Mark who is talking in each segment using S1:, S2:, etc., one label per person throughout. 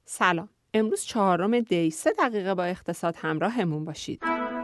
S1: سلام. امروز 4 دی 3 دقیقه با اقتصاد همراهمون باشید.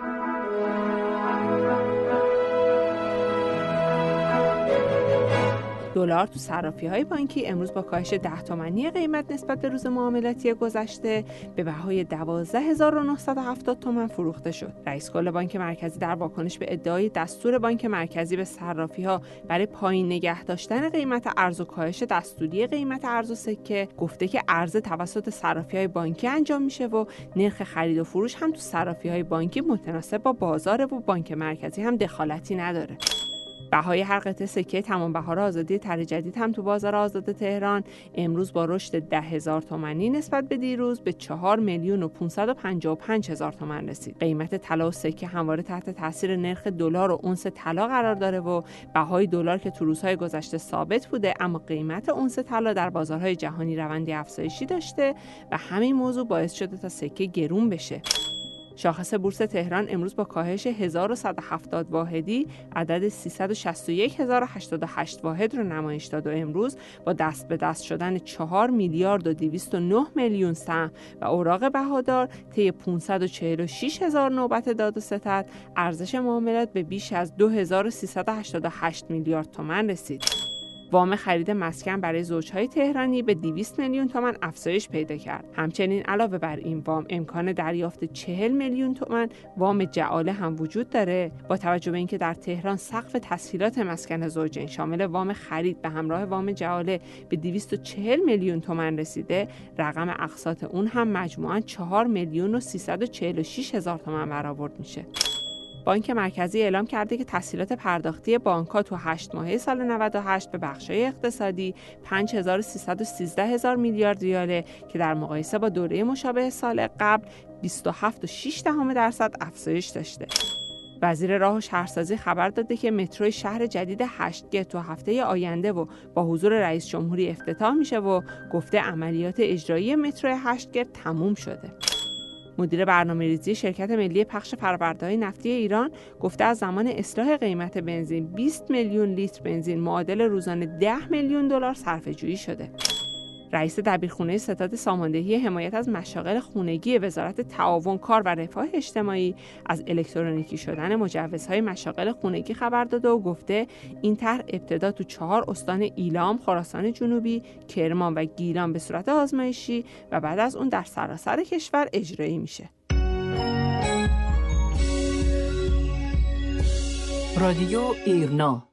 S1: دلار تو صرافی‌های بانکی امروز با کاهش 10 تومانی قیمت نسبت به روز معاملاتی گذشته به بهای 12970 تومان فروخته شد. رئیس کل بانک مرکزی در واکنش به ادعای دستور بانک مرکزی به صرافی‌ها برای پایین نگه داشتن قیمت ارز و کاهش دستوری قیمت ارز و سکه گفته که عرضه توسط صرافی‌های بانکی انجام میشه و نرخ خرید و فروش هم تو صرافی‌های بانکی متناسب با بازار و بانک مرکزی هم دخالتی نداره. بهای هر قطعه سکه تمام بهار آزادی طرح جدید هم تو بازار آزاد تهران امروز با رشد 10,000 تومانی نسبت به دیروز به 4,555,000 تومان رسید. قیمت طلا و سکه همواره تحت تاثیر نرخ دلار و اونس طلا قرار داره و بهای دلار که تو روزهای گذشته ثابت بوده اما قیمت اونس طلا در بازارهای جهانی روند افزایشی داشته و همین موضوع باعث شده تا سکه گرون بشه. شاخص بورس تهران امروز با کاهش 1170 واحدی عدد 361,088 واحد رو نمایش داد و امروز با دست به دست شدن 4,209,000,000 سهم و اوراق بهادار طی 546,000 نوبت داد و ستد ارزش معاملات به بیش از 2,388 میلیارد تومان رسید. وام خرید مسکن برای زوجهای تهرانی به 200 میلیون تومان افزایش پیدا کرد. همچنین علاوه بر این وام امکان دریافت 40 میلیون تومان وام جعاله هم وجود داره. با توجه به اینکه در تهران سقف تسهیلات مسکن زوجین شامل وام خرید به همراه وام جعاله به 240 میلیون تومان رسیده، رقم اقساط اون هم مجموعاً 4,346,000 تومان برآورد میشه. بانک مرکزی اعلام کرده که تسهیلات پرداختی بانک‌ها تو 8 ماهه سال 98 به بخش‌های اقتصادی 5,313,000 میلیارد ریاله که در مقایسه با دوره مشابه سال قبل 27.6% افزایش داشته. وزیر راه و شهرسازی خبر داده که مترو شهر جدید 8G تو هفته آینده و با حضور رئیس جمهوری افتتاح میشه و گفته عملیات اجرایی مترو 8G تموم شده. مدیر برنامه‌ریزی شرکت ملی پخش فرآورده‌های نفتی ایران گفته از زمان اصلاح قیمت بنزین 20 میلیون لیتر بنزین معادل روزانه 10 میلیون دلار صرفه‌جویی شده. رئیس دبیرخونه ستاد ساماندهی حمایت از مشاغل خانگی وزارت تعاون کار و رفاه اجتماعی از الکترونیکی شدن مجوزهای مشاغل خانگی خبر داده و گفته این طرح ابتدا تو 4 استان ایلام، خراسان جنوبی، کرمان و گیلان به صورت آزمایشی و بعد از اون در سراسر کشور اجرایی میشه.
S2: رادیو ایرنا